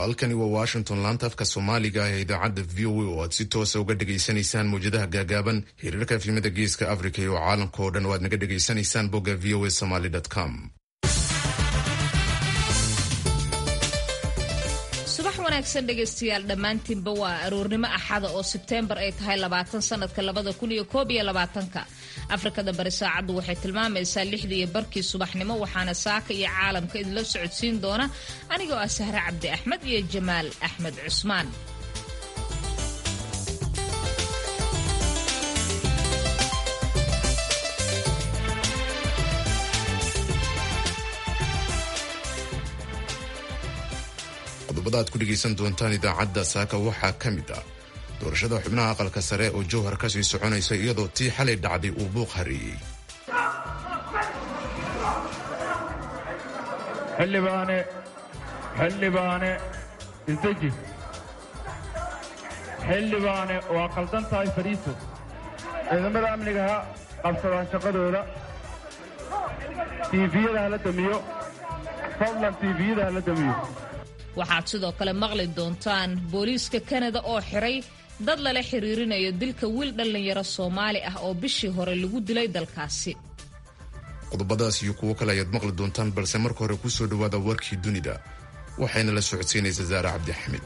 halkani waa Washington, laanta afka Soomaaliga ee idaacadda VOA oo aad si toos ah uga dhageysanaysaan muujadaha gaagaaban, xiriirka filimada Geeska Afrika iyo caalamka oo dhan oo aad naga dhageysanaysaan bogga voasomali.com. subax wanaagsan dhegaystayaal dhammaantiinba waa aroornimo axada oo Sebteembar ay tahay 20 sanadka 2021. Afrikada bari saacadu waxay tilmaamaysaa 6:00 subaxnimo, waxaana saaka iyo caalamka idinla socodsiin doona anigoo ah Sahra Cabdi Axmed iyo Jamaal Axmed Cusmaan. qodobada aad ku dhegaysan doontaan idaacadda saaka waxaa ka mid ah doorashada xubnaha aqalka sare oo jowhar ka sii soconaysa iyadoo tii xalay dhacday uu buuq hareeyey. xildhibaane isdeji. xildhibaane waa qaldan tahay fadhiiso. ciidamada amniga ha qabsadaan shaqadooda. tiifiyada hala damiyo. fadlan tiifiyada hala damiyo. waxaad sidoo kale maqli doontaan booliiska Kanada oo xiray dad lala xiriirinayo dilka wiil dhalinyaro Soomaali ah oo bishii hore lagu dilay dalkaasi. qodobadaas iyo kuwo kale ayaad maqli doontaan, balse marka hore ku soo dhawaada warkii dunida waxayna la socodsiinaysaa Zaara Cabdi Axmed.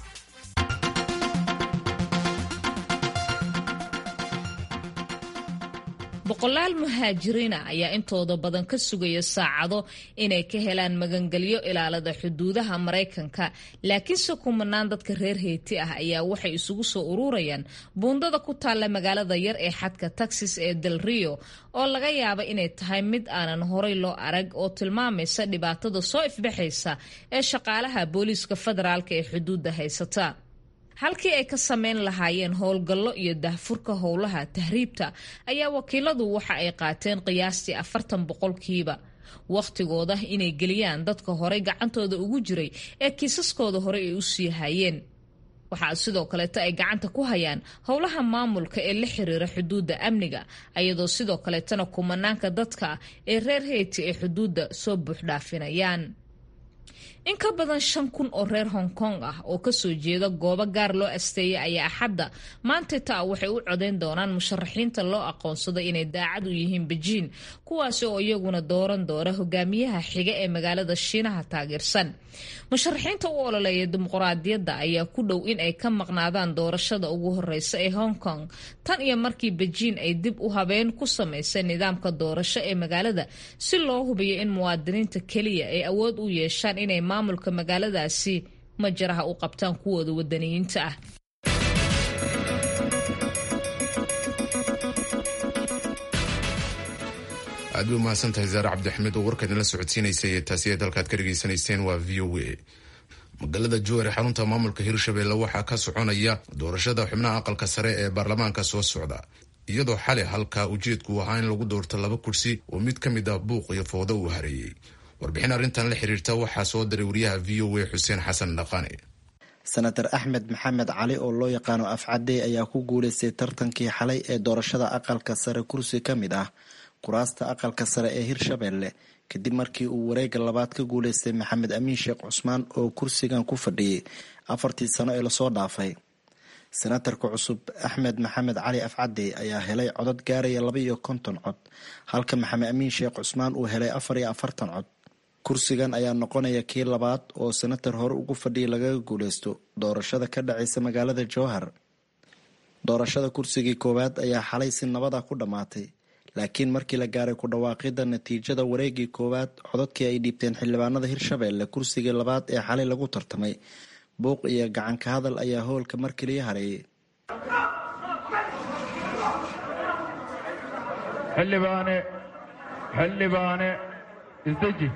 boqolaal muhaajiriina ayaa intooda badan ka sugaya saacado inay ka helaan magangelyo ilaalada xuduudaha Mareykanka, laakiinse kumanaan dadka reer Hayti ah ayaa waxay isugu soo ururayaan buundada ku taalla magaalada yar ee xadka Texas ee Del Rio oo laga yaabo inay tahay mid aanan horay loo arag oo tilmaamaysa dhibaatada soo ifbaxaysa ee shaqaalaha booliiska federaalka ee xuduudda haysata. halkii ay ka sameyn lahaayeen howlgallo iyo daahfurka howlaha tahriibta ayaa wakiiladu waxa ay qaateen qiyaastii 40% waqtigooda inay geliyaan dadka horey gacantooda ugu jiray ee kiisaskooda hore ay u sii hayeen. waxaa sidoo kaleeta ay gacanta ku hayaan howlaha maamulka ee la xiriira xuduudda amniga, ayadoo sidoo kaleetana kumanaanka dadka ee reer Hayti ee xuduudda soo buuxdhaafinayaan. in ka badan 5,000 oo reer Hong Kong ah oo ka soo jeeda goobo gaar loo asteeyay ayaa axadda maanta waxay u codeyn doonaan musharaxiinta loo aqoonsado inay daacad u yihiin Beijing, kuwaasi oo iyaguna dooran doona hogaamiyaha xiga ee magaalada Shiinaha taageersan. musharaxiinta u ololeeya dimuqraadiyadda ayaa ku dhow in ay ka maqnaadaan doorashada ugu horeysa ee Hong Kong tan iyo markii Beijing ay dib u habeen ku samaysay nidaamka doorasho ee magaalada si loo hubiyo in muwaadiniinta kaliya ay awood u yeeshaan inay maamulka magaaladaasi majaraha u qabtaan kuwooda wadaniyiinta ah. aad u mahadsantahay Zaara Cabdi Axmed oo warkan la socodsiinaysay. taasi ee dalkaad ka dhageysanayseen waa VOA. magaalada Jowhar xarunta maamulka Hirshabelle waxaa ka soconaya doorashada xubnaha aqalka sare ee baarlamaanka soo socda, iyadoo xalay halka ujeedku ahaa in lagu doorto 2 kursi oo mid ka mid ah buuq iyo fowdo uu hareeyay. warbixin arrintan la xiriirta waxaa soo diray wariyaha VOA Xuseen Xasan Dhaqane. senator Axmed Maxamed Cali oo loo yaqaano Afcadey ayaa ku guuleystay tartankii xalay ee doorashada aqalka sare kursi ka mid ah kuraasta aqalka sare ee Hirshabelle kadib markii uu wareega labaad ka guuleystay Maxamed Amiin Sheekh Cusmaan oo kursigan ku fadhiyay 4 sano ee lasoo dhaafay. senatarka cusub Axmed Maxamed Cali Afcadey ayaa helay codad gaaraya 52 cod, halka Maxamed Amiin Sheekh Cusmaan uu helay 44 cod. kursigan ayaa noqonaya kii labaad oo senator hore ugu fadhiyay lagaga guuleysto doorashada ka dhacaysa magaalada Jowhar. doorashada kursigii koowaad ayaa xalay si nabad ah ku dhamaatay, laakiin markii la gaaray ku dhawaaqida natiijada wareegii koowaad codadkii ay dhiibteen xildhibaanada Hirshabelle kursigii labaad ee xalay lagu tartamay, buuq iyo gacan ka hadal ayaa howlka mar kaliya hareeyay. xildhibaane isdeji.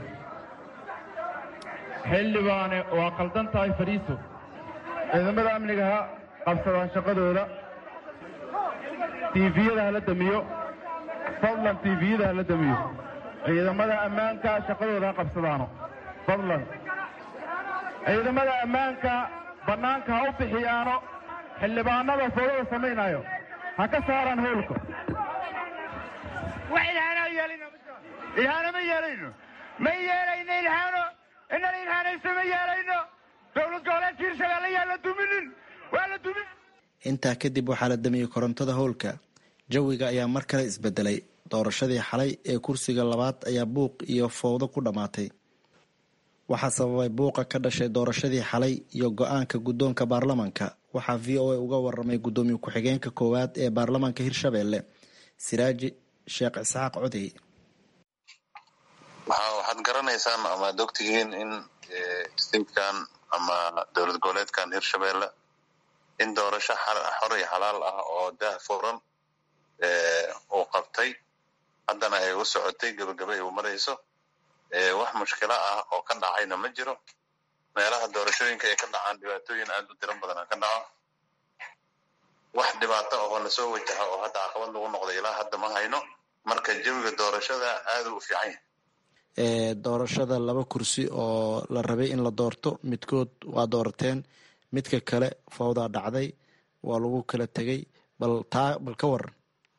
xildhibaane waa qaldan tahay fadhiiso. ciidamada amniga ha qabsadaan shaqadooda. tiifiyada hala damiyo. fadlan tiifiyada hala damiyo. ciidamada ammaanka shaqadooda ha qabsadaano. fadlan ciidamada ammaanka bannaanka ha u bixiyaano. xildhibaanada fowdada samaynayo ha ka saaraan howlka. wax ilhaano ma yeelayno. ma yeelayno ilhaano. inna ilhaanayso ma yeelayno. dowlad goboleedka hirshabeelle yaa la duminin, waa la dumin. intaa kadib waxaa la damiyey korontada howlka. jawiga ayaa mar kale isbedelay. doorashadii xalay ee kursiga labaad ayaa buuq iyo fowdo ku dhammaatay. waxaa sababay buuqa ka dhashay doorashadii xalay iyo go-aanka guddoonka baarlamanka. waxaa v o a uga waramay guddoomiye ku-xigeenka koowaad ee baarlamanka hirshabeelle siraaji sheekh isxaaq codey. waxaad garanaysaan ama ad ogtihiin in statekan ama dowlad goboleedkan hirshabeelle in doorasho xor iyo xalaal ah oo daah furan uu qabtay, haddana ay u socotay, gebagaba ay u marayso. wax mushkilo ah oo ka dhacayna ma jiro. meelaha doorashooyinka ay ka dhacaan dhibaatooyin aad u tiro badan ka dhaco. wax dhibaato oo na soo wajaha oo hadda caqabad lagu noqday ilaa hadda ma hayno. marka jawiga doorashada aad u fiican yahay. doorashada 2 kursi oo la rabay in la doorto, midkood waa doorateen, midka kale fawdaa dhacday, waa lagu kala tegay. bal ka waran.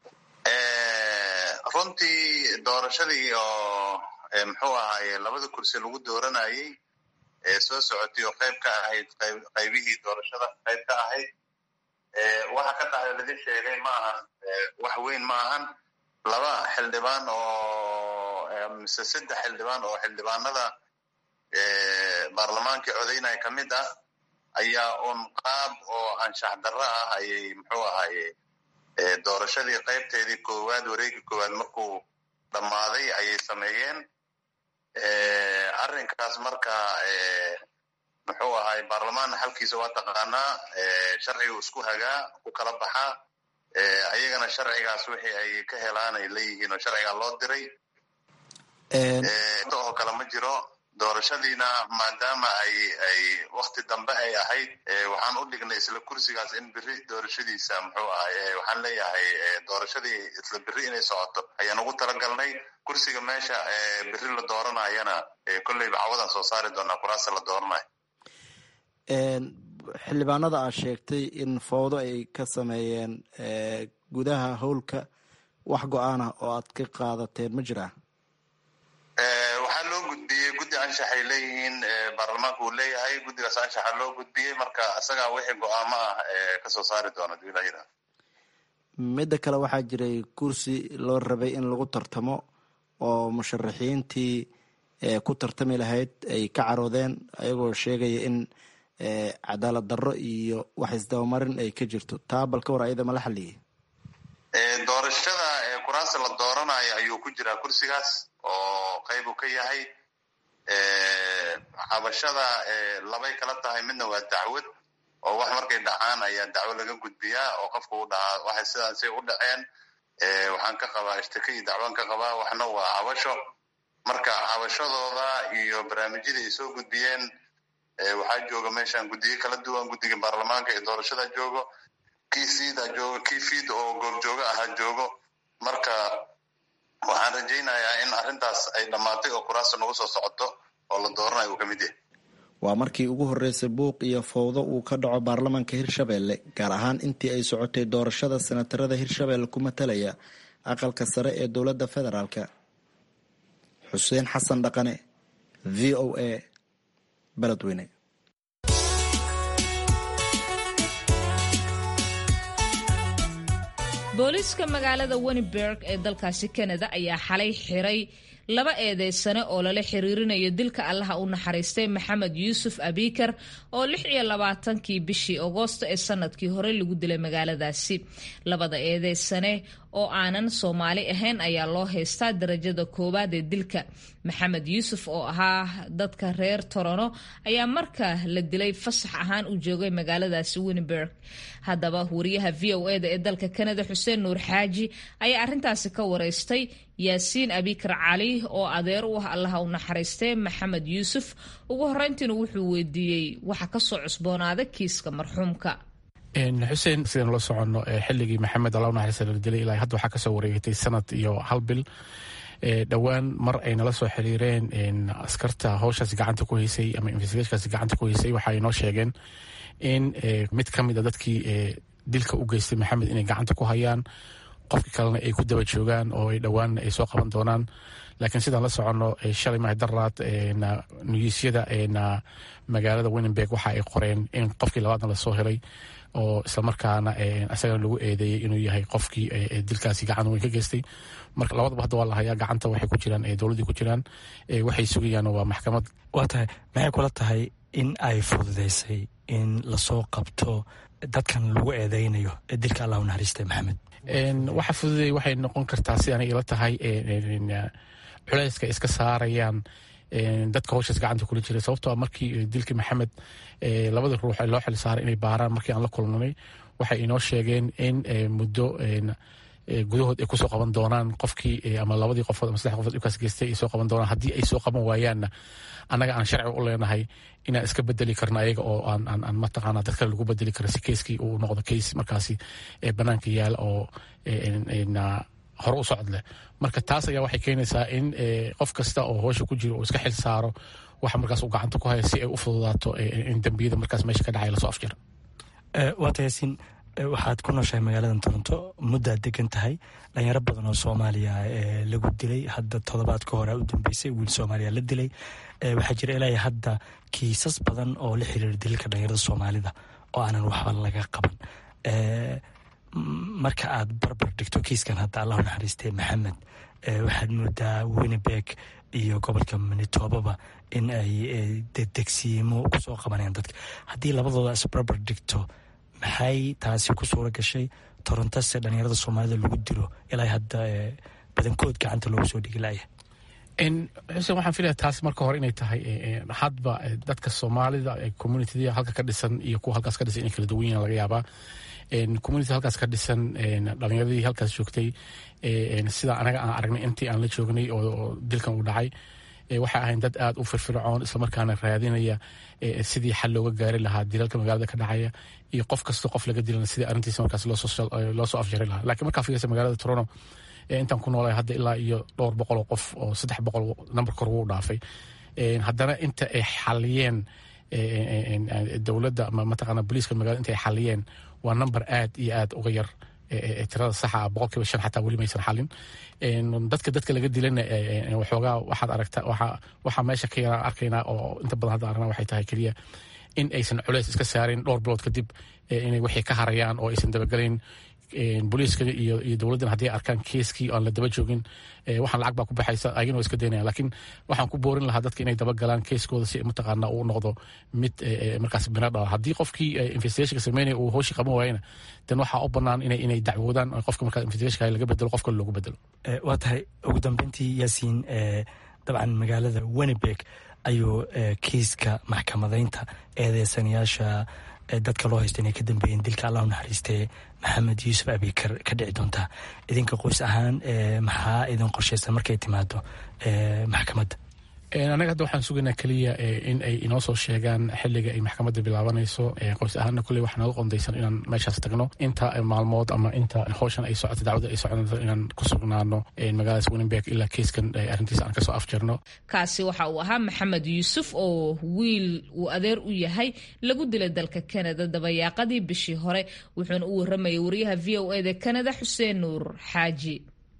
runtii doorashadii oo muxuu ahaaye 2 kursi lagu dooranayay soo socotay oo qayb ka ahayd qaybihii doorashada qayb ka ahayd. waxa ka dhacay laga sheegay ma ahan wax weyn ma ahan. 2 xildhibaan oo mise 3 xildhibaan oo xildhibaanada baarlamaanka codeynaya ka mid ah ayaa un qaab oo anshax darro ah ayay muxuu ahaaye doorashadii qaybteedii koowaad, wareegii koowaad markuu dhammaaday ayay sameeyeen. arrinkaas marka muxuu ahaay baarlamaan xalkiisa waa taqaanaa, sharcigu isku hagaa ku kala baxaa. ayagana sharcigaas wixii ay ka helaan ay leeyihiin oo sharcigaa loo diray. oo kale ma jiro. doorashadiina maadaama ay wakti dambe ay ahayd, waxaan u dhignay isla kursigaas in beri doorashadiisa muxuu ahay waxaan leeyahay doorashadii isla beri inay socoto ayaan ugu talagalnay. kursiga meesha beri la dooranayana kolleyba cawadan soo saari doonaa kuraasta la dooranayo. xildhibaanada aad sheegtay in fowdo ay ka sameeyeen gudaha howlka, wax go-aan ah oo aad ka qaadateen ma jiraa? waxaa loo gudbiyey guddi anshax ay leeyihiin, baarlamaanka uu leeyahay. guddigaas anshaxa loo gudbiyey, marka isagaa wixii go-aamo ah kasoo saari doona duulayada. midda kale waxaa jiray kursi loo rabay in lagu tartamo oo musharaxiintii ku tartami lahayd ay ka caroodeen, ayagoo sheegaya in cadaalad darro iyo wax isdabamarin ay ka jirto. taa bal ka war ayada ma la xaliyey? doorashada kuraasta la dooranayo ayuu ku jiraa kursigaas oo qayb uu ka yahay. cabashada 2 kala tahay. midna waa dacwad oo wax markay dhacaan ayaa dacwo laga gudbiyaa oo qofka u dhahaa waxay sidaasay u dhaceen, waxaan ka qabaa ishtaka iyo dacwaan ka qabaa. waxna waa cabasho. marka cabashadooda iyo barnaamijyadii ay soo gudbiyeen, waxaa jooga meeshaan guddiyo kala duwan. guddiga baarlamaanka ee doorashada joogo, kii siida joogo, kii fiid oo goobjooga ahaa joogo. marka waxaan rajaynayaa in arrintaas ay dhammaatay oo kuraasta nagu soo socoto oo la dooranayo uu ka mid yahay. waa markii ugu horreysay buuq iyo fowdo uu ka dhaco baarlamanka hirshabeelle, gaar ahaan intii ay socotay doorashada senatarada hirshabeelle ku matalaya aqalka sare ee dowladda federaalka. xuseen xasan dhaqane, v o a, beledweyne. booliiska magaalada Winnipeg ee dalkaasi Canada ayaa xalay xiray 2 eedeysane oo lala xiriirinayo dilka Allaha u naxariistay Maxamed Yuusuf Abikar oo 26kii bishii Agoosto ee sanadkii hore lagu dilay magaaladaasi. 2 eedeysane oo aanan Soomaali ahayn ayaa loo haystaa darajada 1 ee dilka. Maxamed Yuusuf oo ahaa dadka reer Toronto ayaa marka la dilay fasax ahaan u joogay magaaladaasi Winnipeg. haddaba wariyaha VOA ee dalka Canada Xuseen Nuur Xaaji ayaa arintaasi ka wareystay Yaasiin Abikar Cali oo adeer u ah Allaha u naxariistay Maxamed Yuusuf. ugu horeyntiina wuxuu weydiiyey waxa ka soo cusboonaaday kiiska marxuumka. xuseen sidaan la soconno xilligii Maxamed Allaha u naxariistay la dilay ilaa hadda waxaa ka soo wareegtay sanad iyo 1 bil. dhowaan mar ay nala soo xiriireen askarta hawshaas gacanta ku haysay ama investigationkaas gacanta ku haysay waxa ay noo sheegeen in mid ka mid ah dadkii dilka u geystay Maxamed inay gacanta ku hayaan qofkii kalena ay ku daba joogaan oo ay dhowaanna ay soo qaban doonaan. laakiin sidaan la soconno shalay mahadaraad nugiisyada magaalada Winnipeg waxa ay qoreen in qofkii labaadna lasoo helay oo islamarkaana asagana lagu eedeeyey inuu yahay qofkii dilkaasi gacan weyn ka geystay. marka labadaba hadda waa la hayaa, gacanta waxay ku jiraan dowladdii ku jiraan, waxay sugayaan waa maxkamad. waa tahay maxay kula tahay in ay fududaysay in lasoo qabto dadkan lagu eedeynayo dilka allah u naxariistay maxamed? waxa fududay waxay noqon kartaa si aniga ila tahay culayska iska saarayaan dadka howshaas gacanta kula jiray. sababtoo markii dilkii maxamed labada ruux loo xil saaray inay baaraan, markii aan la kulnanay waxay inoo sheegeen in muddo gudahood ay kusoo qaban doonaan qofkii ama labadii qofood ama saddex qofood dhibkaas geystay ay soo qaban doonaan. haddii ay soo qaban waayaanna annaga aan sharci u leenahay inaan iska bedeli karno ayaga oo aan mataqaana dad kale lagu bedeli karo si keiskii uu noqdo keis markaasi banaanka yaal oo hore u socod leh. marka taas ayaa waxay keenaysaa in qof kasta oo howsha ku jiro uu iska xil saaro waxa markaas uu gacanta ku haya si ay u fududaato in dembiyada markaas meesha ka dhacay lasoo afjiro. waata yaasiin, waxaad ku nooshahay magaaladan Toronto, muddaad degan tahay. dhalinyaro badan oo Soomaaliya lagu dilay, hadda toddobaad ka hore u dambeysay wiil Soomaaliya la dilay. waxaa jira ilaa hadda kiisas badan oo la xiriira dilka dhalinyarada Soomaalida oo aanan waxba laga qaban. marka aad barbar dhigto kiiskan hadda allah u naxariistay maxamed, waxaad moodaa Winnipeg iyo gobolka Manitobaba in ay degdegsiimo kusoo qabanayaan dadka. haddii labadooda isbarbar dhigto maxay taasi ku suura gashay Torontose dhalinyarada Soomaalida lagu dilo ilaa hadda badankood gacanta loogu soo dhigi laaya? xuseen, waxaan filaya taas marka hore inay tahay hadba dadka Soomaalida communitida halka ka dhisan iyo kuwa halkaas ka dhisan inay kala duwan yihiin laga yaabaa. community halkaas ka dhisan dhalinyaradii halkaas joogtay sida anaga aan aragnay intii aan la joognay oo dilkan uu dhacay waxay ahayn dad aad u firfircoon islamarkaana raadinaya sidii xal looga gaari lahaa dilalka magaalada ka dhacaya iyo qof kasta qof laga dilana sidii arrintiisa markaas loo soo afjari lahaa. laakiin markaa fiirsa magaalada Toronto intaan ku noolahay hadda ilaa iyo 200 oo qof oo 300 nambar kor ugu dhaafay. haddana inta ay xaliyeen dowladda ama mataqaana booliiska magaalada inta ay xaliyeen waa number aad iyo aad uga yar tirada saxa 5% xataa weli maysan xalin. dadka laga dilana waxoogaa waxaad aragta waxaa meesha ka yara arkaynaa oo inta badan hadda aragnaa waxay tahay keliya in aysan culays iska saarin dhowr bilood kadib inay wixii ka harayaan oo aysan dabagalayn. booliiska iyo dowladdan haddii arkaan keeskii aan la daba joogin waxaan lacag baa ku baxaysa ayagana waa iska daynayaan. laakiin waxaan ku boorin lahaa dadka inay daba galaan keeskooda si mataqaana uu noqdo mid markaas bina dhala. haddii qofkii investigationka sameynaya uu howshii qaban waayana dan waxaa u bannaan inay dacwoodaan qofka markaa investigationka laga bedelo qof kale loogu bedelo. waa tahay ugu dambeyntii yaasiin, dabcan magaalada Winnipeg ayuu kiiska maxkamadaynta eedeysanayaasha dadka loo haysta inay ka dambeeyeen dilka allah u naxariistay maxamed yuusuf abikar ka dhici doontaa. idinka qoys ahaan maxaa idin qorshaysan markay timaado maxkamadda? anaga hadda waxaan sugaynaa keliya in ay inoo soo sheegaan xilliga ay maxkamadda bilaabanayso. qoys ahaanna kulley waxaa naga qondaysan inaan meeshaas tagno inta maalmood ama inta howshan ay socoto dacwadda ay soconayso inaan ku sugnaano magaaladaas Winnipeg ilaa keiskan arrintiisa aan kasoo afjarno. kaasi waxa uu ahaa maxamed yuusuf oo wiil uu adeer u yahay lagu dilay dalka Canada dabayaaqadii bishii hore. wuxuuna u waramayay wariyaha VOA da Canada Xuseen Nuur Xaaji.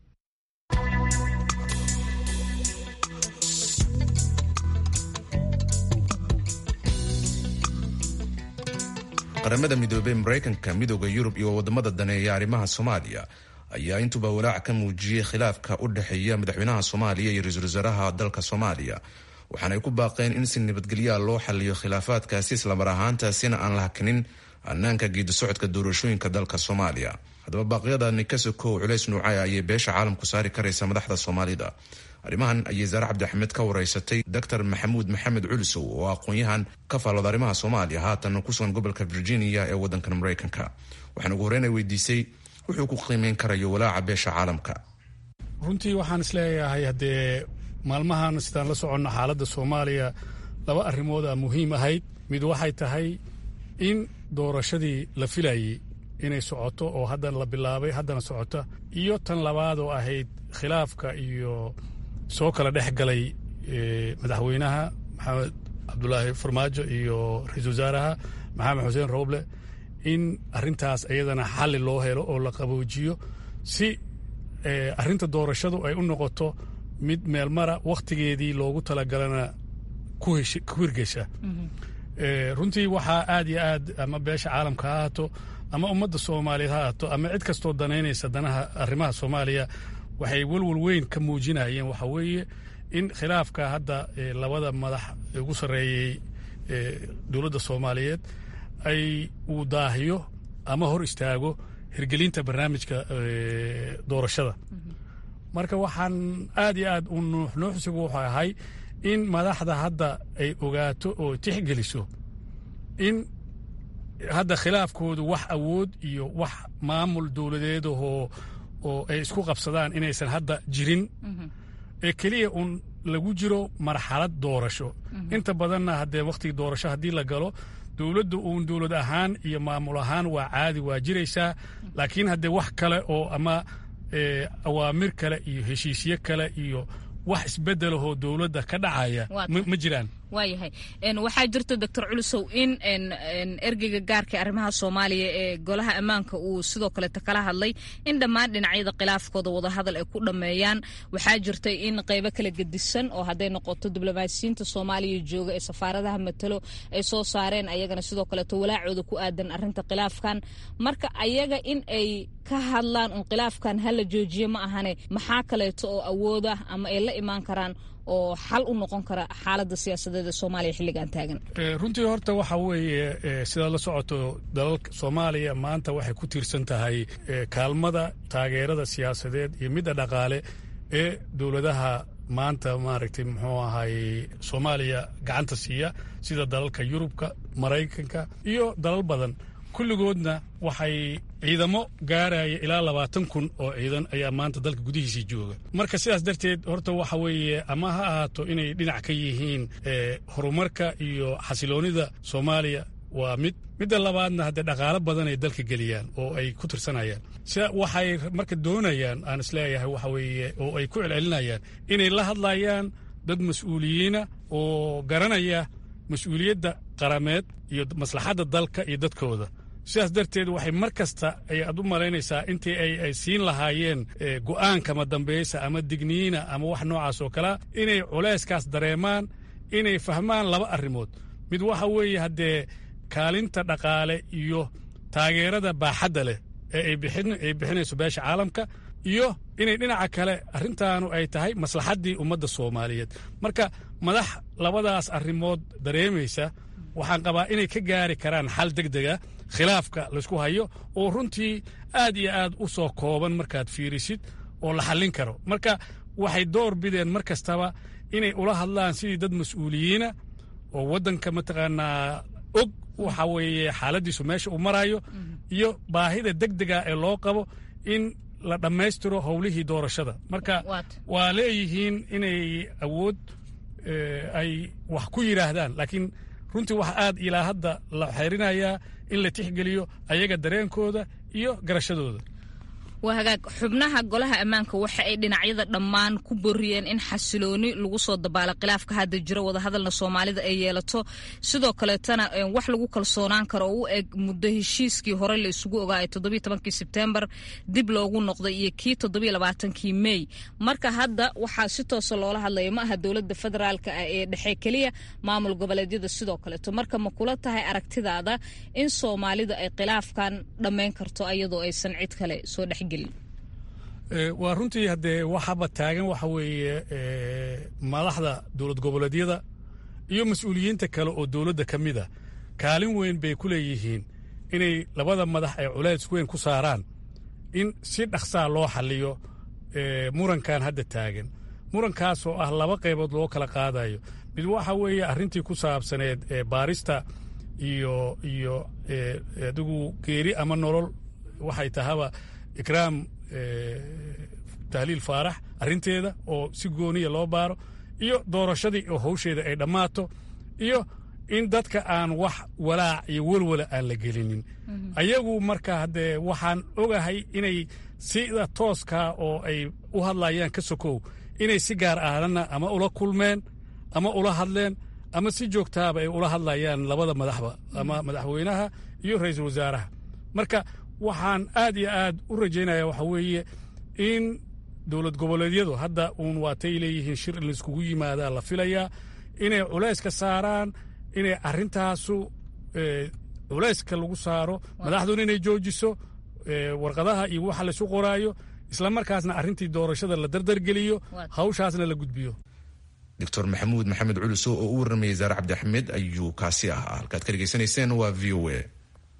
qaramada midoobey Mareykanka, midooda Yurub iyo wadamada daneeya arrimaha Soomaaliya ayaa intuba walaac ka muujiyey khilaafka u dhexeeya madaxweynaha Soomaaliya iyo ra'iisul wasaaraha dalka Soomaaliya. waxaana ay ku baaqeen in si nabadgelyo loo xalliyo khilaafaadkaasi isla mar ahaantaasina aan la hakinin hannaanka geedi socodka doorashooyinka dalka Soomaaliya. haddaba baaqyadani ka sokow culays nuucay ayay beesha caalamku saari karaysa madaxda Soomaalida. arrimahan ayay Zaare Cabdi Axmed ka wareysatay Dr. Maxamuud Maxamed Culusow oo aqoon-yahan ka faallooda arrimaha Soomaaliya haatan ku sugan gobolka Virginia ee wadankan Mareykanka. waxaan ugu horreyn weydiisay wuxuu ku qiimeyn karayo walaaca beesha caalamka. runtii waxaan isleeyahay haddee maalmahan sidaan la soconno xaaladda Soomaaliya laba arrimood oo muhiim ahayd. mid waxay tahay in doorashadii la filayay inay socoto oo haddana la bilaabay haddana socota, iyo tan labaad oo ahayd khilaafka iyo soo kala dhex galay madaxweynaha maxamed cabdulaahi farmaajo iyo ra-iisul wasaaraha maxamed xuseen rooble, in arrintaas iyadana xalli loo helo oo la qaboojiyo si arrinta doorashadu ay u noqoto mid meelmara wakhtigeedii loogu talagalana ku hirgesha runtii waxaa aad iyo aad ama beesha caalamka ha ahaato ama ummadda soomaaliyeed ha ahaato ama cid kastoo danaynaysa danaha arrimaha soomaaliya waxay walwal weyn ka muujinayeen waxa weeye in khilaafka hadda labada madax ugu sarreeyey dowladda soomaaliyeed uu daahiyo ama hor istaago hirgelinta barnaamijka doorashada marka waxaan aad iyo aad u nuuxnuuxsigu wuxuu ahay in madaxda hadda ay ogaato oo tixgeliso in hadda khilaafkoodu wax awood iyo wax maamul dowladeedahoo oo ay isku qabsadaan inaysan hadda jirin ee keliya uun lagu jiro marxalad doorasho inta badanna haddee wakhtigii doorasho haddii la galo dowladda uun dowlad ahaan iyo maamul ahaan waa caadi waa jiraysaa laakiin haddee wax kale oo ama awaamir kale iyo heshiisyo kale iyo wax isbedelahoo dowladda ka dhacaya ma jiraan waayahay waxaa jirta doctor culusow in ergeyga gaarka arrimaha soomaaliya ee golaha ammaanka uu sidoo kaleeta kala hadlay in dhammaan dhinacyada khilaafkooda wadahadal ay ku dhammeeyaan waxaa jirtay in qaybo kala gedisan oo hadday noqoto diblomaasiyiinta soomaaliya jooga ee safaaradaha matalo ay soo saareen ayagana sidoo kaleeto walaacooda ku aadan arrinta khilaafkan marka ayaga in ay ka hadlaan un khilaafkan hala joojiye ma ahane maxaa kaleeto oo awooda ama ay la imaan karaan oo xal u noqon kara xaaladda siyaasadeed ee soomaaliya xilligan taagan runtii horta waxa weeye sidaad la socoto dalalka soomaaliya maanta waxay ku tiirsan tahay kaalmada taageerada siyaasadeed iyo midda dhaqaale ee dowladaha maanta maaragtay muxuu ahay soomaaliya gacanta siiya sida dalalka yurubka maraykanka iyo dalal badan kulligoodna waxay ciidamo gaaraya ilaa 20,000 oo ciidan ayaa maanta dalka gudihiisii jooga marka sidaas darteed horta waxa weeye ama ha ahaato inay dhinac ka yihiin horumarka iyo xasiloonida soomaaliya waa midda labaadna haddee dhaqaalo badan ay dalka geliyaan oo ay ku tirsanayaan waxay marka doonayaan aan isleeyahay waxa weeye oo ay ku celcelinayaan inay la hadlayaan dad mas-uuliyiina oo garanaya mas-uuliyadda qarameed iyo maslaxadda dalka iyo dadkooda sidaas darteed waxay mar kasta ayaad u malaynaysaa intii ay siin lahaayeen go'aankama dambaysa ama digniina ama wax noocaas oo kalea inay culayskaas dareemaan inay fahmaan laba arrimood mid waxa weeye haddee kaalinta dhaqaale iyo taageerada baaxadda leh ee ay bixinayso beesha caalamka iyo inay dhinaca kale arrintaanu ay tahay maslaxaddii ummadda soomaaliyeed marka madax labadaas arrimood dareemaysa waxaan qabaa inay ka gaari karaan xal degdega khilaafka laysku hayo oo runtii aad iyo aad u soo kooban markaad fiirisid oo la xallin karo marka waxay door bideen mar kastaba inay ula hadlaan sidii dad mas-uuliyiina oo waddanka mataqaanaa og waxa weeye xaaladdiisu meesha uu marayo iyo baahida degdega ee loo qabo in la dhammaystiro howlihii doorashada marka waa leeyihiin inay awood ay wax ku yidhaahdaan laakiin runtii waxa aad ilaa hadda la xeerinayaa in la tixgeliyo ayaga dareenkooda iyo garashadooda waa hagaag xubnaha golaha ammaanka waxa ay dhinacyada dhammaan ku boriyeen in xasilooni lagu soo dabaalo khilaafka hadda jiro wadahadalna soomaalida ay yeelato sidoo kaleetana wax lagu kalsoonaan karo oo u eg muddo heshiiskii hore la isugu ogaa 17 Sebtembar dib loogu noqday iyo kii 27 May marka hadda waxaa si toos loola hadlayo ma aha dowladda federaalka ee dhexe kaliya maamul goboleedyada sidoo kaleeto marka ma kula tahay aragtidaada in Soomaalida ay khilaafkan dhameyn karto ayadoo aysan cid kale soo dhex waa runtii haddee waxaba taagan waxa weeye madaxda dowlad goboleedyada iyo mas-uuliyiinta kale oo dowladda ka mid a kaalin weyn bay ku leeyihiin inay labada madax ay culays weyn ku saaraan in si dhaqsaa loo xalliyo murankan hadda taagan murankaasoo ah laba qaybood loo kala qaadayo mid waxa weeye arrintii ku saabsaneed baarista iyo adigu geeri ama nolol waxay tahaba ikraam tahliil faarax arrinteeda oo si gooniya loo baaro iyo doorashadii oo hawsheeda ay dhammaato iyo in dadka aan wax walaac iyo welwala aan la gelinin ayagu marka haddee waxaan ogahay inay sida tooskaa oo ay u hadlayaan ka sokow inay si gaar ahna ama ula kulmeen ama ula hadleen ama si joogtaaba ay ula hadlayaan labada madaxba ama madaxweynaha iyo ra-iisul wasaaraha marka waxaan aad iyo aad u rajaynaya waxa weeye in dowlad goboleedyadu hadda uun waatay leeyihiin shir in laiskugu yimaadaa la filayaa inay culayska saaraan inay arrintaasu culayska lagu saaro madaxduna inay joojiso warqadaha iyo waxa laysu qoraayo isla markaasna arrintii doorashada la dardargeliyo hawshaasna la gudbiyo. doctor maxamuud maxamed culuso oo u warramayay zaare cabdi axmed ayuu kaasi ahaa. halkaad ka dhegaysanayseen waa v o a.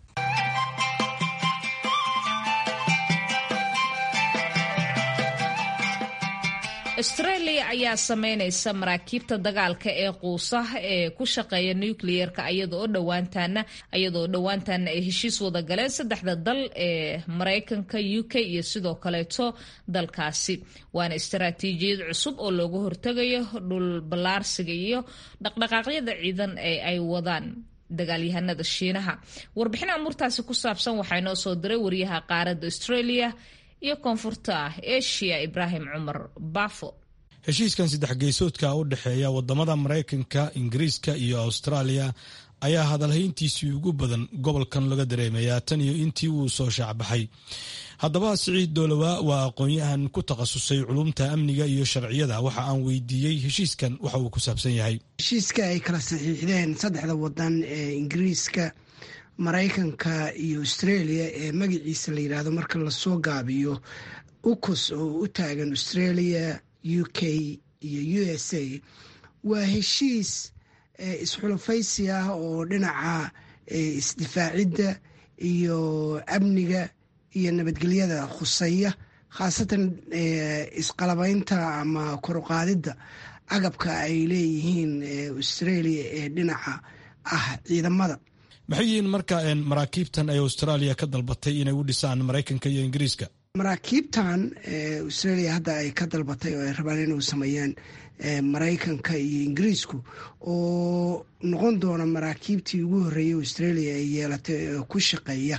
australia ayaa sameynaysa maraakiibta dagaalka ee quusa ee ku shaqeeya nucleerka iyadoo dhowaantaana ay heshiis wada galeen saddexda dal ee maraykanka UK iyo sidoo kaleeto dalkaasi. waana istaraatiijiyad cusub oo looga hortegayo dhul ballaarsiga iyo dhaqdhaqaaqyada ciidan ee ay wadaan dagaalyahanada Shiinaha. warbixin amurtaasi ku saabsan waxaa inoo soo diray wariyaha qaaradda Australia iyo koonfurta Asia Ibrahim Cumar Bafo. heshiiskan saddex geesoodka u dhexeeya wadamada Mareykanka, Ingiriiska iyo Australia ayaa hadalhayntiisii ugu badan gobolkan laga dareemayaa tan iyo intii uu soo shaacbaxay. haddaba Siciid Doolowa waa aqoon-yahan ku takhasusay culumta amniga iyo sharciyada. waxa aan weydiiyey heshiiskan waxa uu ku saabsan yahay. heshiiska ay kala saxiixdeen saddexda wadan ee Ingiriiska, Maraykanka iyo Australia ee magaciisa la yiraahdo marka la soo gaabiyo AUKUS oo u taagan Australia, UK iyo USA, waa heshiis isxulafaysi ah oo dhinaca isdifaacidda iyo amniga iyo nabadgelyada khuseeya, khaasatan isqalabaynta ama koruqaadidda agabka ay leeyihiin Australia ee dhinaca ah ciidamada. maxay yihiin marka maraakiibtan ay Australia ka dalbatay inay u dhisaan Maraykanka iyo Ingiriiska? maraakiibtan Australia hadda ay ka dalbatay oo ay rabaan inay sameeyaan Maraykanka iyo Ingiriisku oo noqon doona maraakiibtii ugu horeeyay Australia ay yeelatay ku shaqeeya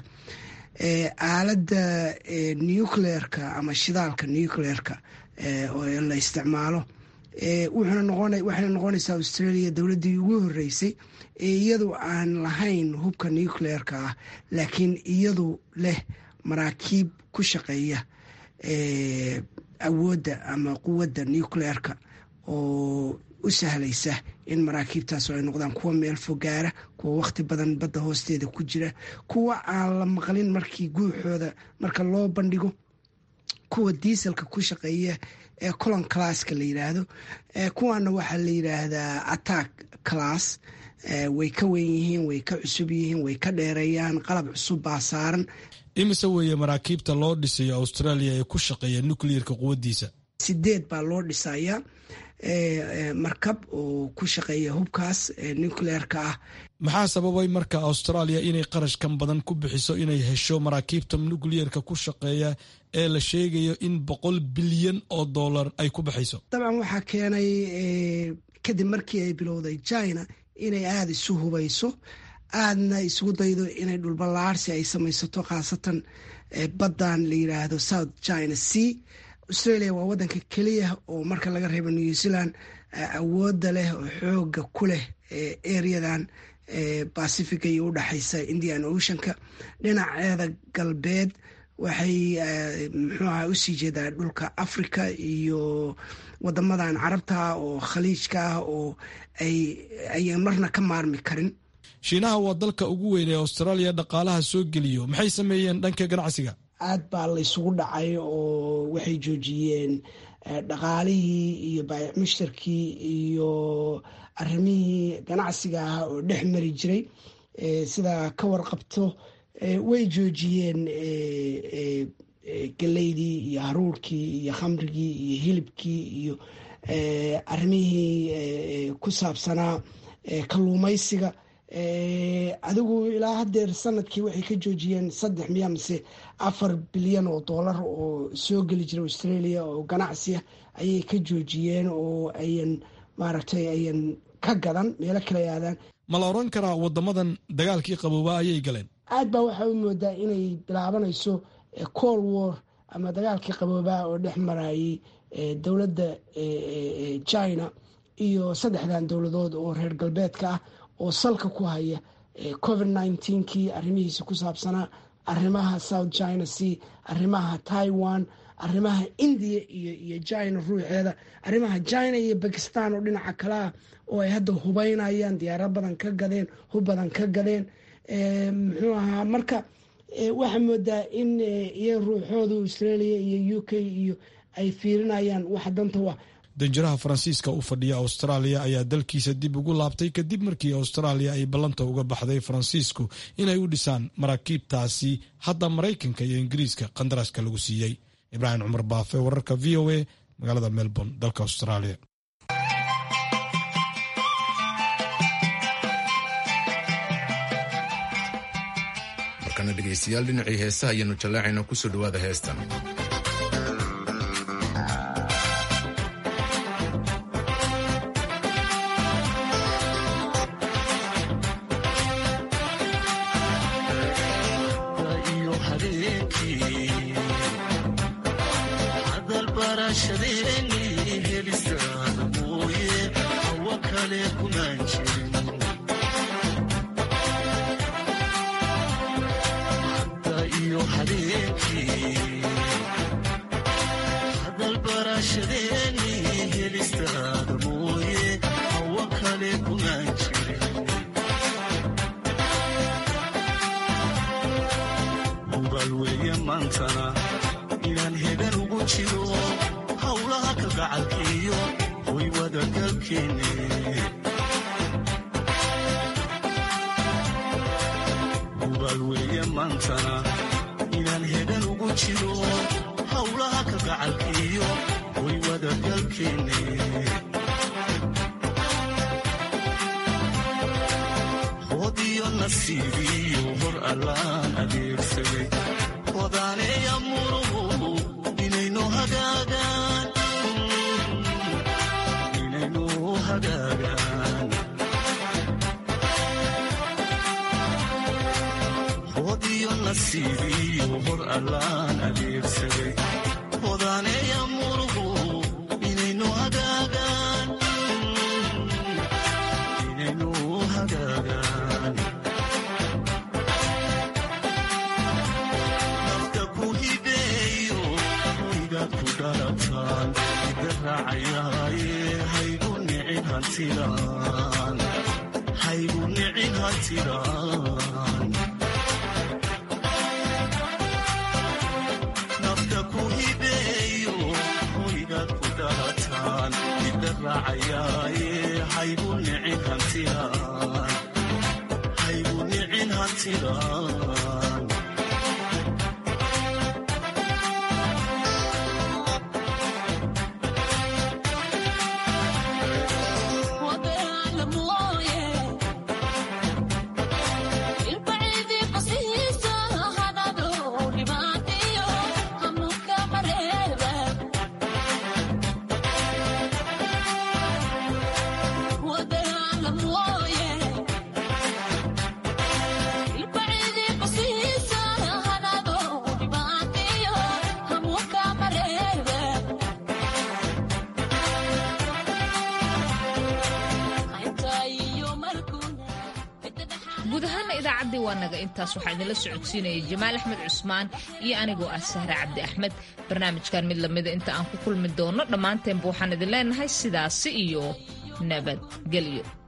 aaladda nuclearka ama shidaalka nuclearka oo la isticmaalo. waxayna noqonaysaa Australia dowladdii ugu horeysay iyadu aan lahayn hubka nuclearka ah, laakiin iyadu leh maraakiib ku shaqeeya awoodda ama quwadda nuclearka oo u sahlaysa in maraakiibtaas ay noqdaan kuwa meel fogaara, kuwa waqti badan badda hoosteeda ku jira, kuwa aan la maqlin markii guuxooda marka loo bandhigo, kuwa diiselka ku shaqeeya ee colon classka la yiraahdo. kuwaana waxaa la yiraahdaa attack class. way ka weyn yihiin, way ka cusub yihiin, way ka dheereeyaan, qalab cusub baa saaran. imise weeye maraakiibta loo dhisayo Australia ee ku shaqeeya nuclearka quwaddiisa? 8 baa loo dhisayaa markab oo ku shaqeeya hubkaas nuclearka ah. maxaa sababay marka Australia inay qarashkan badan ku bixiso inay hesho maraakiibta nuclearka ku shaqeeya ee la sheegayo in $100 bilyan ay ku baxayso? dabcan waxaa keenay kadib markii ay bilowday China inay aada isu hubayso, aadna isugu daydo inay dhulballaarsi ay samaysato, khaasatan baddan la yiraahdo South China Sea. Australia waa wadanka keliya oo marka laga reebo New Zealand awoodda leh oo xooga ku leh areadan Pacific iyo u dhaxaysa Indian Oceanka. dhinaceeda galbeed waxay u sii jeedaa dhulka Africa iyo wadamadan carabta oo khaliijka ah oo ay marna ka maarmi karin. Shiinaha waa dalka ugu weyn ee Australia dhaqaalaha soo geliyo. maxay sameeyeen dhanka ganacsiga? aad baa la isugu dhacay oo waxay joojiyeen dhaqaalihii iyo baayac mushtarkii iyo arrimihii ganacsiga ah oo dhex mari jiray. sida ka warqabto way joojiyeen galeydii iyo haruurkii iyo khamrigii iyo hilibkii iyo arrimihii ku saabsanaa kalluumaysiga. adigu ilaa hadeer sanadkii waxay ka joojiyeen 3 mise 4 bilyan oo dollar oo soo geli jira Australia oo ganacsiya ayay ka joojiyeen oo ayan ka gadan meelo kala aadaan. ma la oran karaa wadamadan dagaalkii qabooba ayay galeen? aad baa waxaa u moodaa inay bilaabanayso Cold War ama dagaalkii qabooba oo dhex marayay dowladda China iyo saddexdan dowladood oo reer galbeedka ah oo salka ku haya COVID-19kii arrimihiisa ku saabsanaa arrimaha south china sea, arrimaha Taiwan, arrimaha India iyo China ruuxeeda, arrimaha China iyo Pakistan oo dhinaca kale ah oo ay hadda hubaynayaan, diyaarad badan ka gadeen, hub badan ka gadeen. Muxuu ahaa marka waxaa moodaa in iyo ruuxooda Australia iyo UK iyo ay fiirinayaan waxa danta waa. danjiraha Faransiiska u fadhiya Australia ayaa dalkiisa dib ugu laabtay kadib markii Australia ay ballanta uga baxday Faransiisku inay u dhisaan maraakiibtaasi hadda Mareykanka iyo Ingiriiska qandaraaska lagu siiyey. Ibrahim Cumar Baafe, wararka VOA, magaalada Melbourne, dalka Australia. markana dhegaystayaal dhinacii heesaha ayaanu jallaacaynaa kusoo dhawaada heestan. guud ahaana idaacaddii waa naga intaas. waxaa idinla socodsiinayay Jamaal Axmed Cusmaan iyo anigoo ah Sahra Cabdi Axmed. barnaamijkan mid lamida inta aan ku kulmi doono dhammaanteenba waxaan idin leenahay sidaasi iyo nabadgelyo.